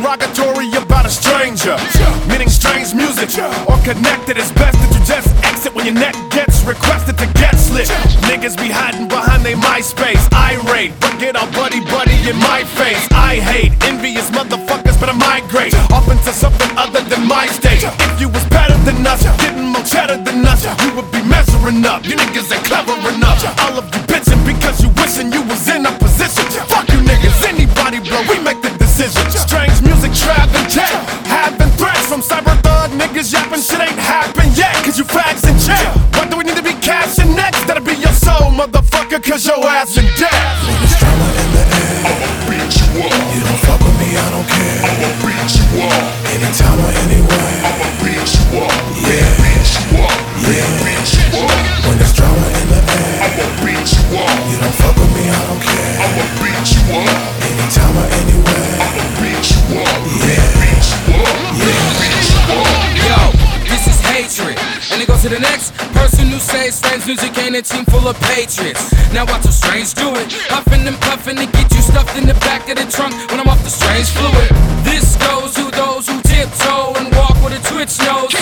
derogatory about a stranger, meaning strange music or connected. It's best that you just exit when your neck gets requested to get slit. Niggas be hiding behind they MySpace, irate, but get all buddy in my face. I hate envious motherfuckers, but I migrate off into something other than my state. If you was better than us, getting more cheddar than us, you would be measuring up. You niggas ain't clever enough. All of you bitching because you wishing you was in a position. Fuck you niggas, anybody blow, we make the decision. Strange music, trap and tech, having threats from cyber thug niggas yapping shit ain't happened yet. Cause you fags in check. What do we need to be cashing next? That'll be your soul, motherfucker, cause your ass in debt. There's drama in the air, I'ma beat you up. You don't fuck with me, I don't care, I'ma beat you up. Anytime or anywhere, I'ma beat you up. Yeah, beat you up. Yeah, beat you up. When there's drama in the air, I'ma beat you up. You don't fuck with me, I don't care, I'ma beat you up. Anytime or anywhere, I'ma beat you up. Yeah, beat you up. Yeah, beat you up. Yo, this is hatred, and it goes to the next person who says strange music ain't a team full of patriots. Now watch a strange do it, huffing and puffing to get you stuffed in the back of the trunk when I'm off the strange fluid. This goes to those who tiptoe and walk with a twitch nose.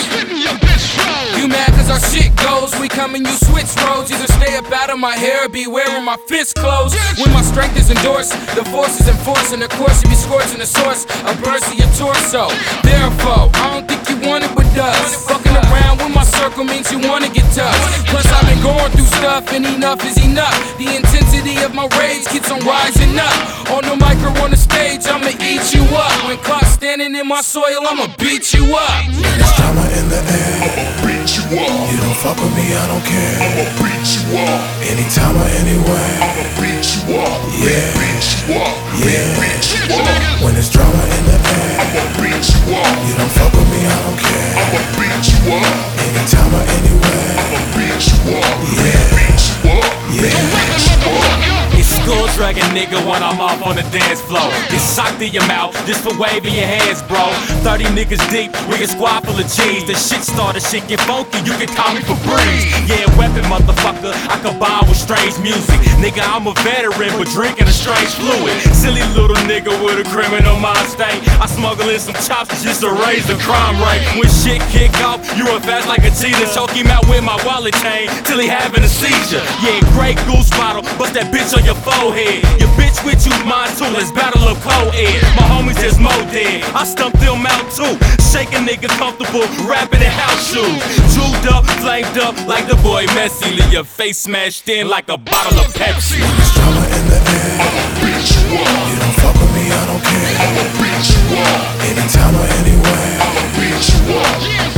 You mad cause our shit goes, we come and you switch roads. Either stay up out of my hair or be wearing my fist closed. When my strength is endorsed, the force is enforced, and of course you be scorching the source, a burst of your torso. Therefore, I don't think you want it with us. Fucking around with my circle means you wanna get tough. Plus I've been going through stuff and enough is enough. The intensity of my rage keeps on rising up. On the mic or on the stage, I'ma eat you up. When Clark's standing in my soil, I'ma beat you up. There's drama in the air, I'ma beat you up. you don't fuck with me, I don't care, I'ma beat you up. anytime or anywhere. I'ma beat you up. Yeah, Beat you up. yeah. Beat you up. When there's drama in the air, I'ma beat you up. you don't fuck with me, I don't care, I'ma beat you up. anytime or anywhere. I'ma beat you up. Yeah, Beat you up. yeah. It's skull dragging nigga when I'm off on the dance floor. Get socked in your mouth just for waving your hands, bro. 30 niggas deep, we a squad full of G's. The shit started, shit get funky, you can call me for breeze. Yeah, weapon motherfucker, I combine with strange music. Nigga, I'm a veteran, but drinking a strange fluid. Silly little nigga with a criminal mind state. I smuggle in some chops just to raise the crime rate. When shit kick off, you run fast like a cheetah. Choke him out with my wallet chain till he having a seizure. Yeah, Grey Goose bottle, bust that bitch on your forehead. Your bitch with you, mine too, let's battle of co-ed. My homies just mo dead, I stumped them out too. Shake a nigga comfortable, rapping in house shoes. Jeweled up, flamed up like the boy Messi. Leave your face smashed in like a bottle of Pepsi. There's drama in the air, I'ma beat you up. you don't fuck with me, I don't care, I'ma beat you up. anytime or anywhere. I'ma beat you up.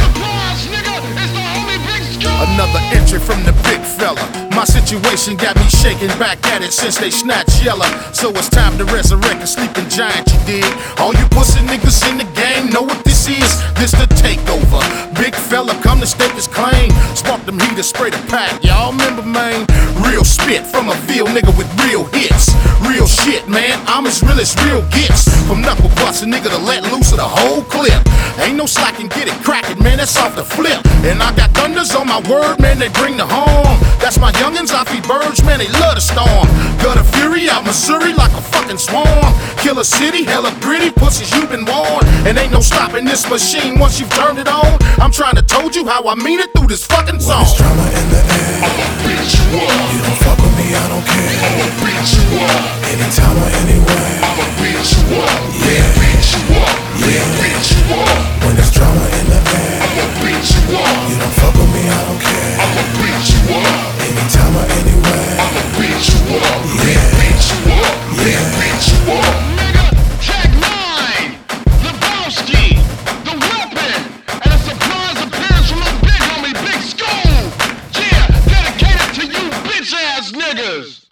Another entry from the big fella. My situation got me shaking back at it since they snatched Yella. So it's time to resurrect a sleeping giant, you dig? All you pussy niggas in the game know what this is. This the takeover. Big fella come to stake his claim. Spark them heaters, spray the pack. Y'all remember, man? Real spit from a real nigga with real hits. Real shit, man. I'm as real as real gets. From knuckle bust a nigga to let loose of the whole clip. Ain't no slacking, get it cracking, man. That's off the flip. And I got thunders on my word, man. They bring the harm. That's my youngins, I feed birds, man. They love the storm. Gutter fury out Missouri like a fucking swarm. Killer city, hella gritty, pussies you been warned. And ain't no stopping this machine once you've turned it on. I'm trying to told you how I mean it through this fucking When song. there's drama in the air, I'ma beat you up. you don't fuck with me, I don't care, I'ma beat you up. anytime or anywhere. I'ma beat you up. Yeah, Beat you up. yeah. Beat you up. When there's drama in the air, I'ma beat you up. you don't fuck with me, I don't care, I'ma beat you up. anytime or anywhere. I'ma beat you up. Yeah, Beat you up. yeah. Beat you up. Nigga, Tech 9, Lebowski, The Weapon, and a surprise appearance from the big homie Big School. Yeah, dedicated to you bitch ass niggas.